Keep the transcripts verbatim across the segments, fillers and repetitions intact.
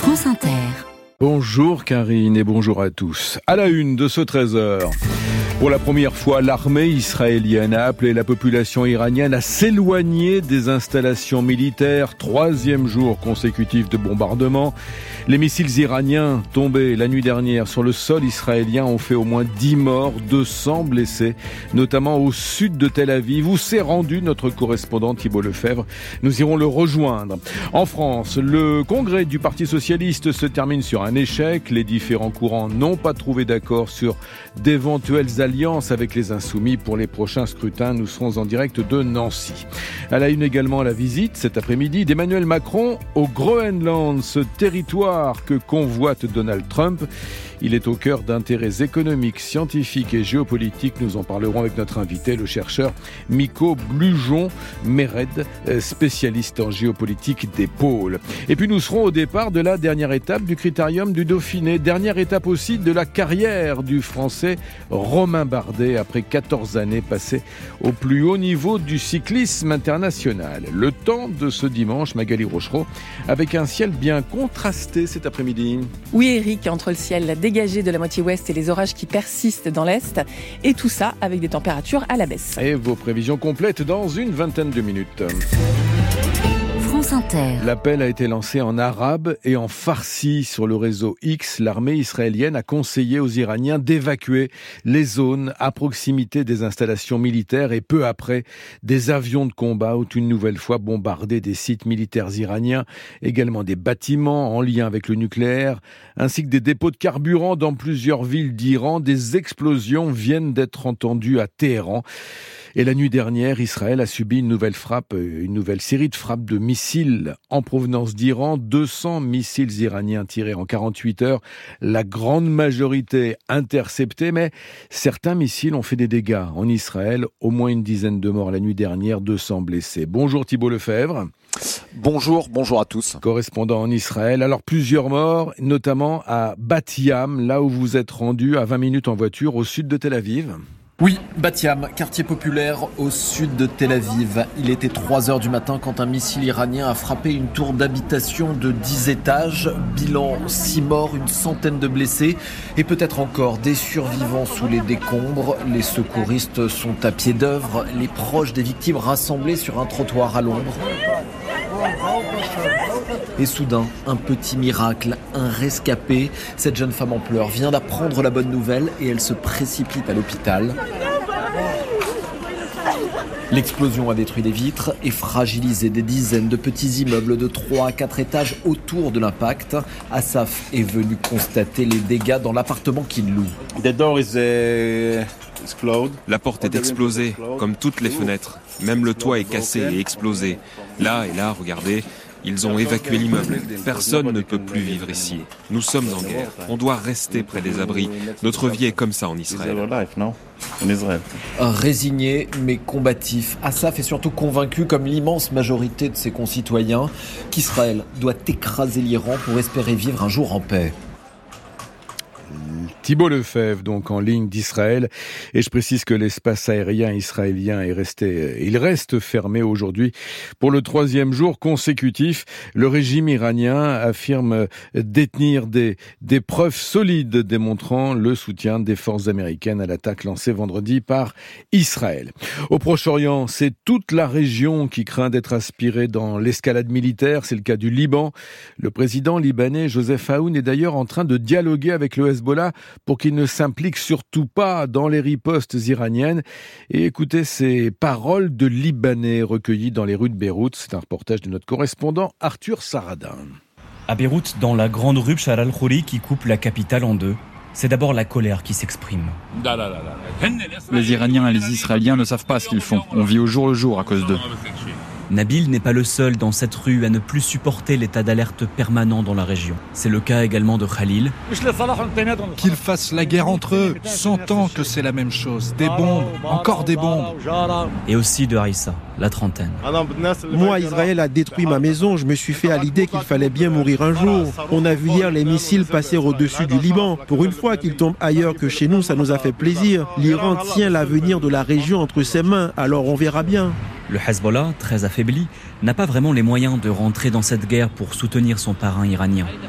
France Inter. Bonjour Karine et bonjour à tous. À la une de ce treize heures. Pour la première fois, l'armée israélienne a appelé la population iranienne à s'éloigner des installations militaires. Troisième jour consécutif de bombardement. Les missiles iraniens tombés la nuit dernière sur le sol israélien ont fait au moins dix morts, deux cents blessés, notamment au sud de Tel Aviv, où s'est rendu notre correspondant Thibault Lefebvre. Nous irons le rejoindre. En France, le congrès du Parti socialiste se termine sur un échec. Les différents courants n'ont pas trouvé d'accord sur d'éventuelles alliances avec les Insoumis pour les prochains scrutins. Nous serons en direct de Nancy. À la une également, la visite cet après-midi d'Emmanuel Macron au Groenland, ce territoire que convoite Donald Trump. Il est au cœur d'intérêts économiques, scientifiques et géopolitiques. Nous en parlerons avec notre invité, le chercheur Miko Blujon-Mered, spécialiste en géopolitique des pôles. Et puis nous serons au départ de la dernière étape du Critérium du Dauphiné. Dernière étape aussi de la carrière du Français Romain Bardet, après quatorze années passées au plus haut niveau du cyclisme international. Le temps de ce dimanche, Magali Rochereau, avec un ciel bien contrasté cet après-midi. Oui Eric, entre le ciel dégagé de la moitié ouest et les orages qui persistent dans l'est, et tout ça avec des températures à la baisse. Et vos prévisions complètes dans une vingtaine de minutes. France Inter. L'appel a été lancé en arabe et en farsi sur le réseau X. L'armée israélienne a conseillé aux Iraniens d'évacuer les zones à proximité des installations militaires et peu après, des avions de combat ont une nouvelle fois bombardé des sites militaires iraniens, également des bâtiments en lien avec le nucléaire, ainsi que des dépôts de carburant dans plusieurs villes d'Iran. Des explosions viennent d'être entendues à Téhéran. Et la nuit dernière, Israël a subi une nouvelle frappe, une nouvelle série de frappes de missiles en provenance d'Iran. deux cents missiles iraniens tirés en quarante-huit heures. La grande majorité interceptés, mais certains missiles ont fait des dégâts en Israël. Au moins une dizaine de morts la nuit dernière, deux cents blessés. Bonjour Thibault Lefebvre. Bonjour, bonjour à tous. Correspondant en Israël. Alors plusieurs morts, notamment à Bat Yam, là où vous êtes rendu à vingt minutes en voiture au sud de Tel Aviv. Oui, Bat Yam, quartier populaire au sud de Tel Aviv. Il était trois heures du matin quand un missile iranien a frappé une tour d'habitation de dix étages. Bilan, six morts, une centaine de blessés et peut-être encore des survivants sous les décombres. Les secouristes sont à pied d'œuvre, les proches des victimes rassemblés sur un trottoir à l'ombre. Et soudain, un petit miracle, un rescapé. Cette jeune femme en pleurs vient d'apprendre la bonne nouvelle et elle se précipite à l'hôpital. L'explosion a détruit des vitres et fragilisé des dizaines de petits immeubles de trois à quatre étages autour de l'impact. Assaf est venu constater les dégâts dans l'appartement qu'il loue. La porte est explosée, comme toutes les fenêtres. Même le toit est cassé et explosé. Là et là, regardez, ils ont évacué l'immeuble. Personne ne peut plus vivre ici. Nous sommes en guerre. On doit rester près des abris. Notre vie est comme ça en Israël. Résigné mais combatif, Assaf est surtout convaincu, comme l'immense majorité de ses concitoyens, qu'Israël doit écraser l'Iran pour espérer vivre un jour en paix. Thibault Lefebvre, donc en ligne d'Israël. Et je précise que l'espace aérien israélien est resté, il reste fermé aujourd'hui pour le troisième jour consécutif. Le régime iranien affirme détenir des, des preuves solides démontrant le soutien des forces américaines à l'attaque lancée vendredi par Israël. Au Proche-Orient, c'est toute la région qui craint d'être aspirée dans l'escalade militaire. C'est le cas du Liban. Le président libanais Joseph Aoun est d'ailleurs en train de dialoguer avec le Hezbollah pour qu'il ne s'implique surtout pas dans les ripostes iraniennes. Et écoutez ces paroles de Libanais recueillies dans les rues de Beyrouth. C'est un reportage de notre correspondant Arthur Saradin. À Beyrouth, dans la grande rue Bchar al-Khouri qui coupe la capitale en deux, c'est d'abord la colère qui s'exprime. Les Iraniens et les Israéliens ne savent pas ce qu'ils font. On vit au jour le jour à cause d'eux. Nabil n'est pas le seul dans cette rue à ne plus supporter l'état d'alerte permanent dans la région. C'est le cas également de Khalil. Qu'ils fassent la guerre entre eux, cent ans que c'est la même chose. Des bombes, encore des bombes. Et aussi de Harissa, la trentaine. Moi, Israël a détruit ma maison. Je me suis fait à l'idée qu'il fallait bien mourir un jour. On a vu hier les missiles passer au-dessus du Liban. Pour une fois qu'ils tombent ailleurs que chez nous, ça nous a fait plaisir. L'Iran tient l'avenir de la région entre ses mains, alors on verra bien. Le Hezbollah, très affaibli, n'a pas vraiment les moyens de rentrer dans cette guerre pour soutenir son parrain iranien.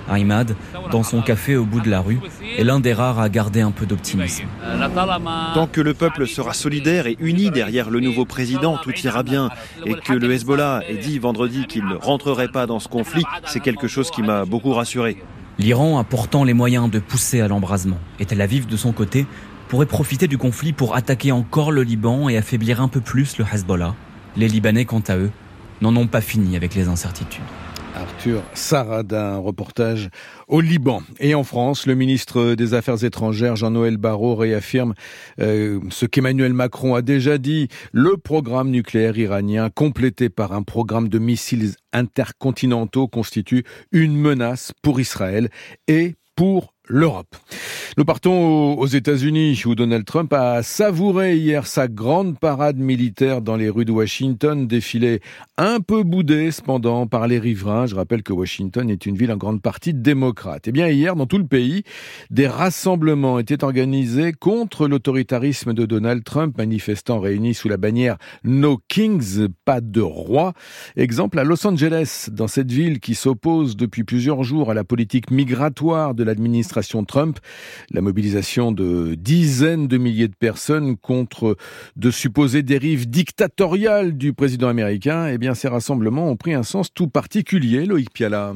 Ahmad, dans son café au bout de la rue, est l'un des rares à garder un peu d'optimisme. Tant que le peuple sera solidaire et uni derrière le nouveau président, tout ira bien. Et que le Hezbollah ait dit vendredi qu'il ne rentrerait pas dans ce conflit, c'est quelque chose qui m'a beaucoup rassuré. L'Iran a pourtant les moyens de pousser à l'embrasement. Et Tel Aviv, de son côté, pourrait profiter du conflit pour attaquer encore le Liban et affaiblir un peu plus le Hezbollah. Les Libanais, quant à eux, n'en ont pas fini avec les incertitudes. Arthur Saradin, reportage au Liban. Et en France, le ministre des Affaires étrangères, Jean-Noël Barrot, réaffirme euh, ce qu'Emmanuel Macron a déjà dit. Le programme nucléaire iranien, complété par un programme de missiles intercontinentaux, constitue une menace pour Israël et pour l'Europe. Nous partons aux États-Unis où Donald Trump a savouré hier sa grande parade militaire dans les rues de Washington, défilé un peu boudé cependant par les riverains. Je rappelle que Washington est une ville en grande partie démocrate. Et bien hier, dans tout le pays, des rassemblements étaient organisés contre l'autoritarisme de Donald Trump, manifestants réunis sous la bannière No Kings, pas de roi. Exemple à Los Angeles, dans cette ville qui s'oppose depuis plusieurs jours à la politique migratoire de l'administration Trump, la mobilisation de dizaines de milliers de personnes contre de supposées dérives dictatoriales du président américain, eh bien ces rassemblements ont pris un sens tout particulier, Loïc Piala.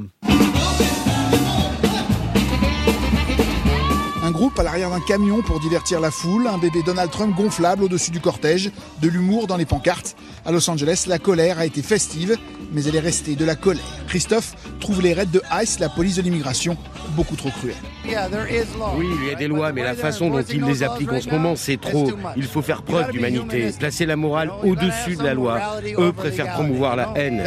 Un groupe à l'arrière d'un camion pour divertir la foule, un bébé Donald Trump gonflable au-dessus du cortège, de l'humour dans les pancartes. À Los Angeles, la colère a été festive, mais elle est restée de la colère. Christophe trouve les raids de ICE, la police de l'immigration, beaucoup trop cruels. Oui, il y a des lois, mais la façon dont ils les appliquent en ce moment, c'est trop. Il faut faire preuve d'humanité, placer la morale au-dessus de la loi. Eux préfèrent promouvoir la haine.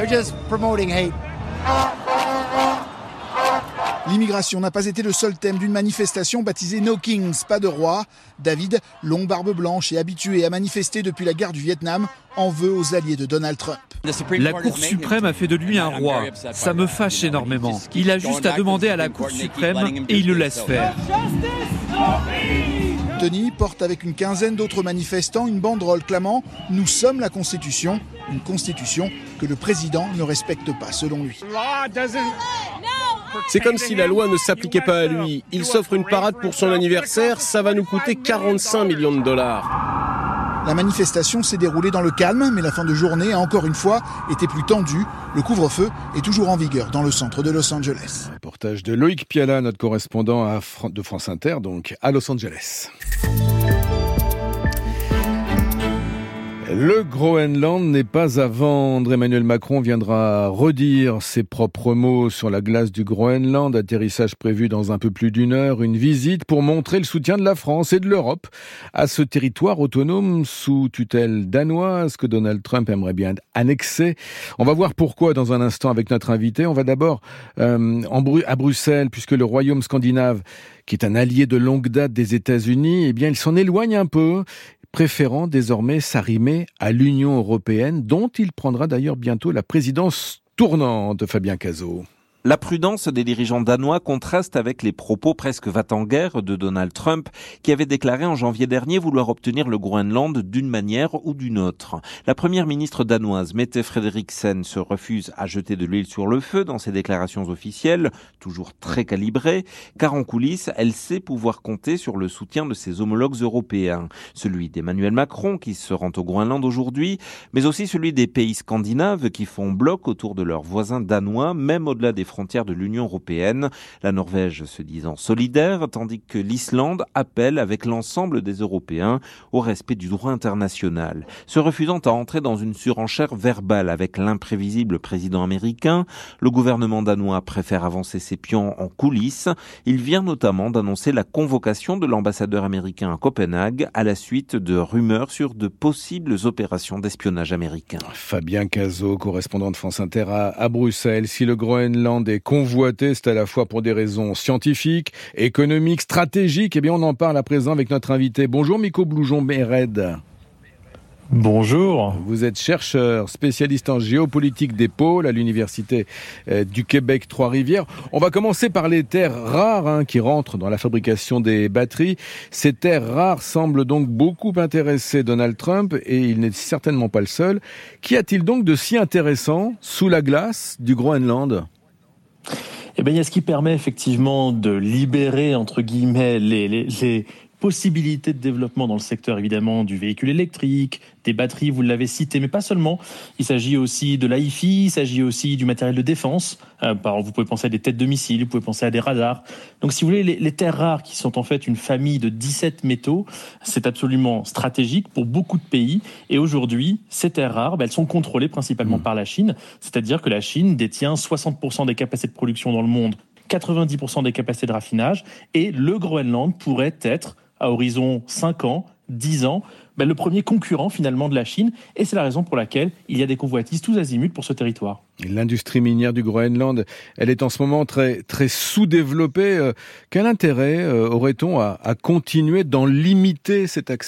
L'immigration n'a pas été le seul thème d'une manifestation baptisée No Kings, pas de roi. David, longue barbe blanche et habitué à manifester depuis la guerre du Vietnam, en veut aux alliés de Donald Trump. La Cour suprême a fait de lui un roi. Ça me fâche énormément. Il a juste à demander à la Cour suprême et il le laisse faire. Tony porte avec une quinzaine d'autres manifestants une banderole clamant « Nous sommes la Constitution », une Constitution que le président ne respecte pas selon lui. C'est comme si la loi ne s'appliquait pas à lui. Il s'offre une parade pour son anniversaire, ça va nous coûter quarante-cinq millions de dollars. La manifestation s'est déroulée dans le calme, mais la fin de journée a encore une fois été plus tendue. Le couvre-feu est toujours en vigueur dans le centre de Los Angeles. Reportage de Loïc Piala, notre correspondant à Fran- de France Inter, donc à Los Angeles. Le Groenland n'est pas à vendre. Emmanuel Macron viendra redire ses propres mots sur la glace du Groenland. Atterrissage prévu dans un peu plus d'une heure. Une visite pour montrer le soutien de la France et de l'Europe à ce territoire autonome sous tutelle danoise que Donald Trump aimerait bien annexer. On va voir pourquoi dans un instant avec notre invité. On va d'abord euh, en Bru- à Bruxelles, puisque le royaume scandinave, qui est un allié de longue date des États-Unis, eh bien, il s'en éloigne un peu, préférant désormais s'arrimer à l'Union européenne, dont il prendra d'ailleurs bientôt la présidence tournante, Fabien Cazot. La prudence des dirigeants danois contraste avec les propos presque va-t-en-guerre de Donald Trump, qui avait déclaré en janvier dernier vouloir obtenir le Groenland d'une manière ou d'une autre. La première ministre danoise, Mette Frederiksen, se refuse à jeter de l'huile sur le feu dans ses déclarations officielles, toujours très calibrées, car en coulisses, elle sait pouvoir compter sur le soutien de ses homologues européens. Celui d'Emmanuel Macron, qui se rend au Groenland aujourd'hui, mais aussi celui des pays scandinaves qui font bloc autour de leurs voisins danois, même au-delà des frontières de l'Union européenne, la Norvège se disant solidaire, tandis que l'Islande appelle avec l'ensemble des Européens au respect du droit international. Se refusant à entrer dans une surenchère verbale avec l'imprévisible président américain, le gouvernement danois préfère avancer ses pions en coulisses. Il vient notamment d'annoncer la convocation de l'ambassadeur américain à Copenhague à la suite de rumeurs sur de possibles opérations d'espionnage américain. Fabien Cazot, correspondant de France Inter à, à Bruxelles. Si le Groenland est convoité, c'est à la fois pour des raisons scientifiques, économiques, stratégiques. Eh bien, on en parle à présent avec notre invité. Bonjour, Miko Bloujon-Méred. Bonjour. Vous êtes chercheur, spécialiste en géopolitique des pôles à l'Université du Québec Trois-Rivières. On va commencer par les terres rares hein, qui rentrent dans la fabrication des batteries. Ces terres rares semblent donc beaucoup intéresser Donald Trump et il n'est certainement pas le seul. Qu'y a-t-il donc de si intéressant sous la glace du Groenland ? Eh bien, il y a ce qui permet effectivement de libérer, entre guillemets, les, les, les possibilités de développement dans le secteur, évidemment, du véhicule électrique, des batteries, vous l'avez cité, mais pas seulement. Il s'agit aussi de l'A I F I, il s'agit aussi du matériel de défense. Euh, vous pouvez penser à des têtes de missiles, vous pouvez penser à des radars. Donc, si vous voulez, les, les terres rares, qui sont en fait une famille de dix-sept métaux, c'est absolument stratégique pour beaucoup de pays. Et aujourd'hui, ces terres rares, ben, elles sont contrôlées principalement mmh. par la Chine. C'est-à-dire que la Chine détient soixante pour cent des capacités de production dans le monde, quatre-vingt-dix pour cent des capacités de raffinage, et le Groenland pourrait être, à horizon cinq ans, dix ans, ben le premier concurrent finalement de la Chine, et c'est la raison pour laquelle il y a des convoitises tous azimuts pour ce territoire. L'industrie minière du Groenland, elle est en ce moment très, très sous-développée. Euh, quel intérêt euh, aurait-on à, à continuer d'en limiter cet accès ?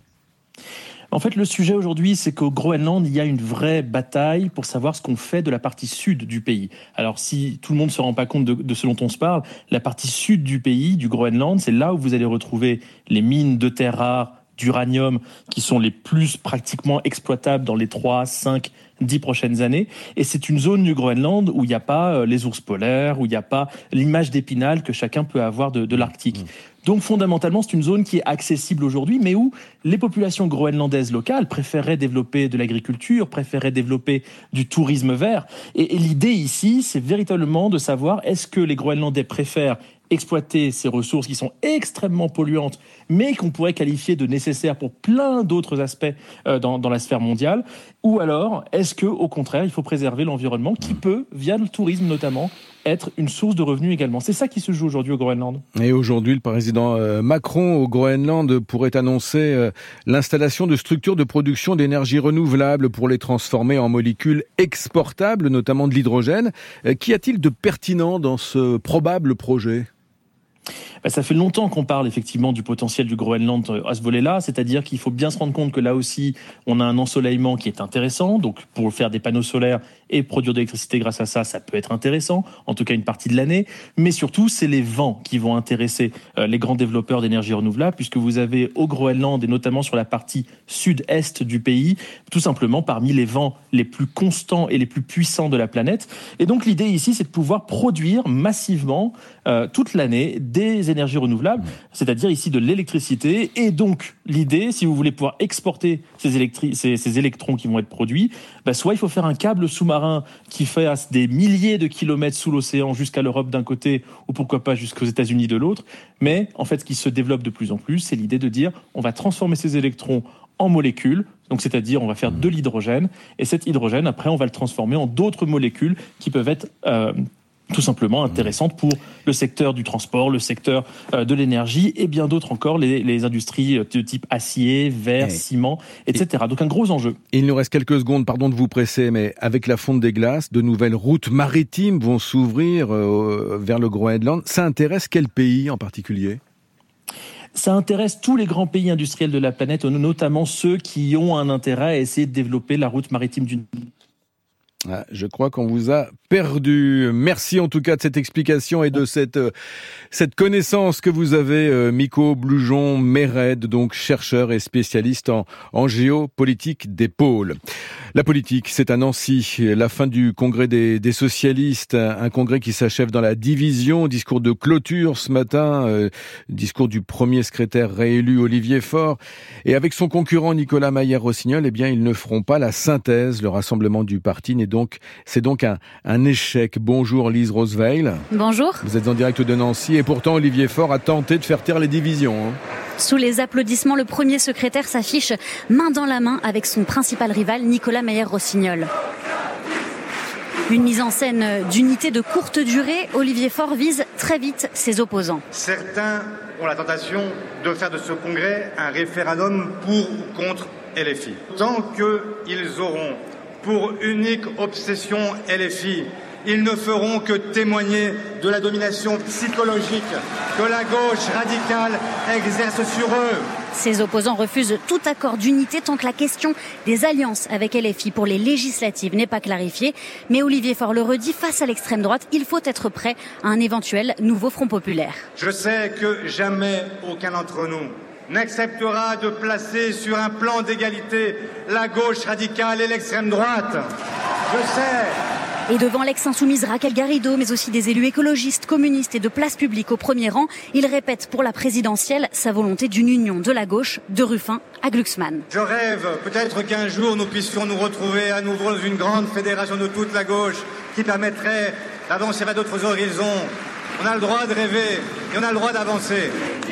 En fait, le sujet aujourd'hui, c'est qu'au Groenland, il y a une vraie bataille pour savoir ce qu'on fait de la partie sud du pays. Alors, si tout le monde ne se rend pas compte de, de ce dont on se parle, la partie sud du pays, du Groenland, c'est là où vous allez retrouver les mines de terres rares, d'uranium, qui sont les plus pratiquement exploitables dans les trois, cinq, dix prochaines années. Et c'est une zone du Groenland où il n'y a pas les ours polaires, où il n'y a pas l'image d'Épinal que chacun peut avoir de, de l'Arctique. Mmh. Donc fondamentalement, c'est une zone qui est accessible aujourd'hui, mais où les populations groenlandaises locales préféraient développer de l'agriculture, préféraient développer du tourisme vert. Et, et l'idée ici, c'est véritablement de savoir est-ce que les Groenlandais préfèrent exploiter ces ressources qui sont extrêmement polluantes, mais qu'on pourrait qualifier de nécessaires pour plein d'autres aspects euh, dans, dans la sphère mondiale, ou alors est-ce que, au contraire, il faut préserver l'environnement qui peut, via le tourisme notamment, être une source de revenus également. C'est ça qui se joue aujourd'hui au Groenland. Et aujourd'hui, le président Macron au Groenland pourrait annoncer l'installation de structures de production d'énergie renouvelable pour les transformer en molécules exportables, notamment de l'hydrogène. Qu'y a-t-il de pertinent dans ce probable projet ? Ben, ça fait longtemps qu'on parle effectivement du potentiel du Groenland à ce volet-là, c'est-à-dire qu'il faut bien se rendre compte que là aussi, on a un ensoleillement qui est intéressant, donc pour faire des panneaux solaires et produire de l'électricité grâce à ça, ça peut être intéressant, en tout cas une partie de l'année, mais surtout, c'est les vents qui vont intéresser euh, les grands développeurs d'énergie renouvelable, puisque vous avez au Groenland, et notamment sur la partie sud-est du pays, tout simplement parmi les vents les plus constants et les plus puissants de la planète. Et donc l'idée ici, c'est de pouvoir produire massivement euh, toute l'année des énergies renouvelables, c'est-à-dire ici de l'électricité. Et donc l'idée, si vous voulez pouvoir exporter ces, électri- ces, ces électrons qui vont être produits, bah, soit il faut faire un câble sous-marin qui fasse des milliers de kilomètres sous l'océan jusqu'à l'Europe d'un côté, ou pourquoi pas jusqu'aux États-Unis de l'autre. Mais en fait, ce qui se développe de plus en plus, c'est l'idée de dire on va transformer ces électrons en molécules, donc c'est-à-dire on va faire de l'hydrogène, et cet hydrogène, après, on va le transformer en d'autres molécules qui peuvent être euh, tout simplement intéressantes pour le secteur du transport, le secteur euh, de l'énergie et bien d'autres encore, les, les industries de type acier, verre, et ciment, et cetera. Donc un gros enjeu. Il nous reste quelques secondes, pardon de vous presser, mais avec la fonte des glaces, de nouvelles routes maritimes vont s'ouvrir euh, vers le Groenland. Ça intéresse quel pays en particulier ? Ça intéresse tous les grands pays industriels de la planète, notamment ceux qui ont un intérêt à essayer de développer la route maritime du Ah, je crois qu'on vous a perdu. Merci en tout cas de cette explication et de cette euh, cette connaissance que vous avez, euh, Miko Bloujon-Méred, donc chercheur et spécialiste en, en géopolitique des pôles. La politique, c'est à Nancy, la fin du congrès des, des socialistes, un congrès qui s'achève dans la division. Discours de clôture ce matin, euh, discours du premier secrétaire réélu Olivier Faure. Et avec son concurrent Nicolas Mayer-Rossignol, eh bien, ils ne feront pas la synthèse. Le rassemblement du parti n'est donc, c'est donc un, un échec. Bonjour Lise Roosevelt. Bonjour. Vous êtes en direct de Nancy et pourtant Olivier Faure a tenté de faire taire les divisions. Hein. Sous les applaudissements, le premier secrétaire s'affiche main dans la main avec son principal rival Nicolas Mayer-Rossignol. Une mise en scène d'unité de courte durée, Olivier Faure vise très vite ses opposants. Certains ont la tentation de faire de ce congrès un référendum pour ou contre L F I. Tant qu'ils auront pour unique obsession L F I, ils ne feront que témoigner de la domination psychologique que la gauche radicale exerce sur eux. Ses opposants refusent tout accord d'unité tant que la question des alliances avec L F I pour les législatives n'est pas clarifiée. Mais Olivier Faure le redit, face à l'extrême droite, il faut être prêt à un éventuel nouveau Front populaire. Je sais que jamais aucun d'entre nous n'acceptera de placer sur un plan d'égalité la gauche radicale et l'extrême droite. Je sais Et devant l'ex-insoumise Raquel Garrido, mais aussi des élus écologistes, communistes et de place publique au premier rang, il répète pour la présidentielle sa volonté d'une union de la gauche, de Ruffin à Glucksmann. Je rêve peut-être qu'un jour nous puissions nous retrouver à nouveau dans une grande fédération de toute la gauche qui permettrait d'avancer vers d'autres horizons. On a le droit de rêver et on a le droit d'avancer.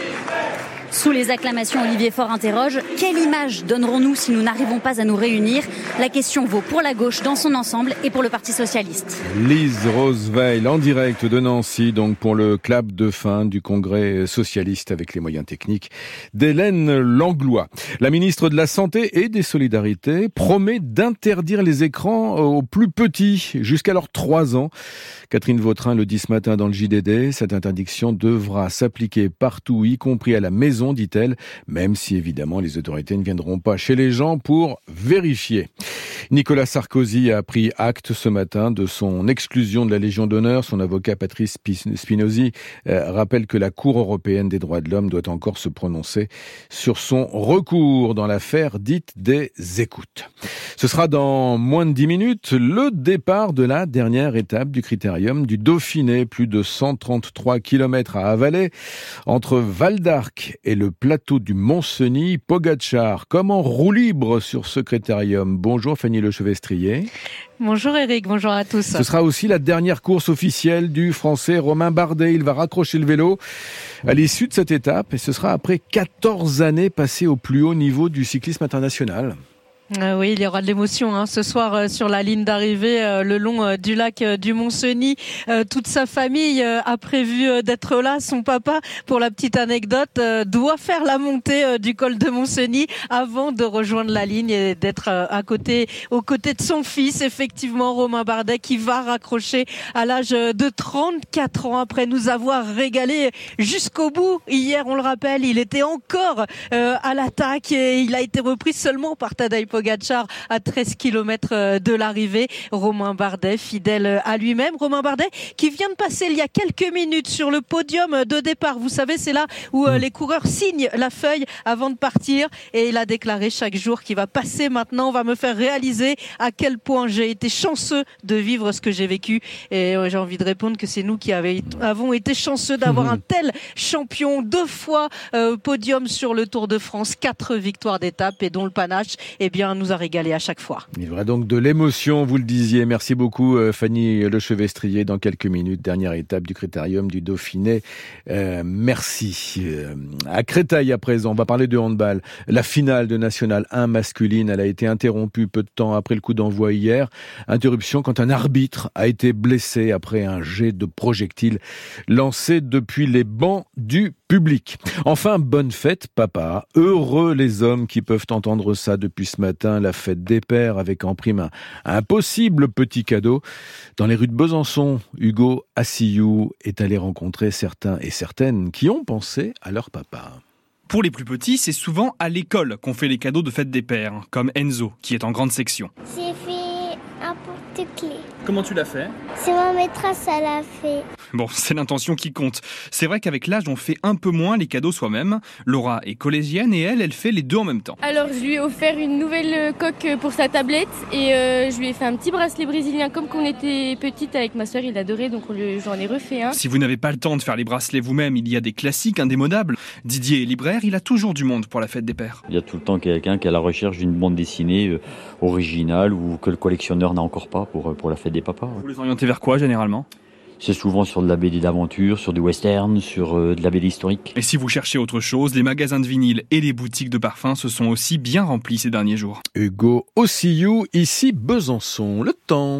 Sous les acclamations, Olivier Faure interroge « Quelle image donnerons-nous si nous n'arrivons pas à nous réunir ?» La question vaut pour la gauche dans son ensemble et pour le Parti socialiste. Lise Roosevelt en direct de Nancy, donc pour le clap de fin du Congrès socialiste avec les moyens techniques d'Hélène Langlois. La ministre de la Santé et des Solidarités promet d'interdire les écrans aux plus petits jusqu'à leurs trois ans. Catherine Vautrin le dit ce matin dans le J D D. Cette interdiction devra s'appliquer partout, y compris à la maison, dit-elle, même si évidemment les autorités ne viendront pas chez les gens pour vérifier. Nicolas Sarkozy a pris acte ce matin de son exclusion de la Légion d'honneur. Son avocat Patrice Spinozzi euh, rappelle que la Cour européenne des droits de l'homme doit encore se prononcer sur son recours dans l'affaire dite des écoutes. Ce sera dans moins de dix minutes le départ de la dernière étape du Critérium du Dauphiné. Plus de cent trente-trois kilomètres à avaler entre Val d'Arc et le plateau du Mont-Cenis. Pogačar, comme en roue libre sur ce Critérium. Bonjour Fanny Lechevestrier. Bonjour Eric, bonjour à tous. Ce sera aussi la dernière course officielle du Français Romain Bardet. Il va raccrocher le vélo à l'issue de cette étape et ce sera après quatorze années passées au plus haut niveau du cyclisme international. Euh, oui, il y aura de l'émotion hein, ce soir euh, sur la ligne d'arrivée euh, le long euh, du lac euh, du Mont-Cenis. Euh, toute sa famille euh, a prévu euh, d'être là. Son papa, pour la petite anecdote, euh, doit faire la montée euh, du col de Mont-Cenis avant de rejoindre la ligne et d'être euh, à côté, aux côtés de son fils, effectivement, Romain Bardet, qui va raccrocher à l'âge de trente-quatre ans après nous avoir régalé jusqu'au bout. Hier, on le rappelle, il était encore euh, à l'attaque et il a été repris seulement par Tadej Pogačar à treize kilomètres de l'arrivée. Romain Bardet, fidèle à lui-même. Romain Bardet qui vient de passer il y a quelques minutes sur le podium de départ. Vous savez, c'est là où les coureurs signent la feuille avant de partir. Et il a déclaré chaque jour qu'il va passer maintenant, va me faire réaliser à quel point j'ai été chanceux de vivre ce que j'ai vécu. Et j'ai envie de répondre que c'est nous qui avons été chanceux d'avoir un tel champion. Deux fois euh, podium sur le Tour de France, quatre victoires d'étape et dont le panache, eh bien, nous a régalé à chaque fois. Il y aura donc de l'émotion, vous le disiez. Merci beaucoup Fanny Lechevestrier. Dans quelques minutes, dernière étape du Critérium du Dauphiné. Euh, merci. Euh, à Créteil à présent, on va parler de handball. La finale de National un masculine, elle a été interrompue peu de temps après le coup d'envoi hier. Interruption quand un arbitre a été blessé après un jet de projectile lancé depuis les bancs du public. Enfin, bonne fête, papa. Heureux les hommes qui peuvent entendre ça depuis ce matin, la fête des pères avec en prime un, un possible petit cadeau. Dans les rues de Besançon, Hugo Assillou est allé rencontrer certains et certaines qui ont pensé à leur papa. Pour les plus petits, c'est souvent à l'école qu'on fait les cadeaux de fête des pères, comme Enzo, qui est en grande section. J'ai fait un porte-clés. Comment tu l'as fait ? C'est ma maîtresse, elle l'a fait. Bon, c'est l'intention qui compte. C'est vrai qu'avec l'âge, on fait un peu moins les cadeaux soi-même. Laura est collégienne et elle, elle fait les deux en même temps. Alors, je lui ai offert une nouvelle coque pour sa tablette et euh, je lui ai fait un petit bracelet brésilien comme quand on était petite avec ma soeur, il adorait, donc on lui, j'en ai refait un. Si vous n'avez pas le temps de faire les bracelets vous-même, il y a des classiques indémodables. Didier est libraire, il a toujours du monde pour la fête des pères. Il y a tout le temps quelqu'un qui est à la recherche d'une bande dessinée euh, originale ou que le collectionneur n'a encore pas pour, pour la fête des papas. Vous les orientez vers quoi généralement ? C'est souvent sur de la B D d'aventure, sur du western, sur euh, de la B D historique. Et si vous cherchez autre chose, les magasins de vinyle et les boutiques de parfums se sont aussi bien remplis ces derniers jours. Hugo Ossillou, ici Besançon. Le temps.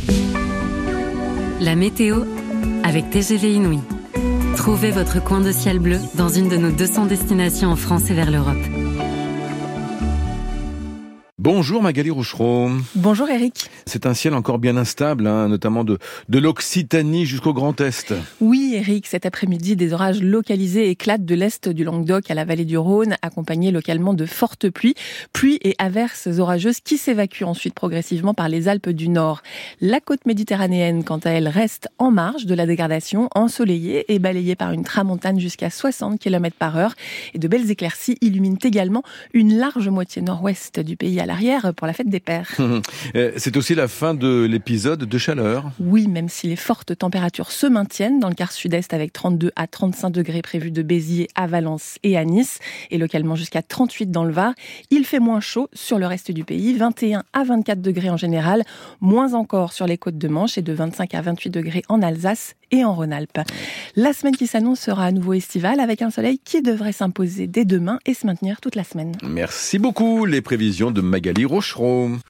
La météo avec T G V Inouï. Trouvez votre coin de ciel bleu dans une de nos deux cents destinations en France et vers l'Europe. Bonjour Magali Rouchereau. Bonjour Eric. C'est un ciel encore bien instable, hein, notamment de, de l'Occitanie jusqu'au Grand Est. Oui Eric, cet après-midi, des orages localisés éclatent de l'Est du Languedoc à la vallée du Rhône, accompagnés localement de fortes pluies. Pluies et averses orageuses qui s'évacuent ensuite progressivement par les Alpes du Nord. La côte méditerranéenne, quant à elle, reste en marge de la dégradation, ensoleillée et balayée par une tramontane jusqu'à soixante kilomètres par heure. Et de belles éclaircies illuminent également une large moitié nord-ouest du pays à la Verrières pour la fête des pères. C'est aussi la fin de l'épisode de chaleur. Oui, même si les fortes températures se maintiennent dans le quart sud-est avec trente-deux à trente-cinq degrés prévus de Béziers à Valence et à Nice et localement jusqu'à trente-huit dans le Var, il fait moins chaud sur le reste du pays, vingt et un à vingt-quatre degrés en général, moins encore sur les côtes de Manche et de vingt-cinq à vingt-huit degrés en Alsace et en Rhône-Alpes. La semaine qui s'annonce sera à nouveau estivale avec un soleil qui devrait s'imposer dès demain et se maintenir toute la semaine. Merci beaucoup. Les prévisions de Magali Rochereau.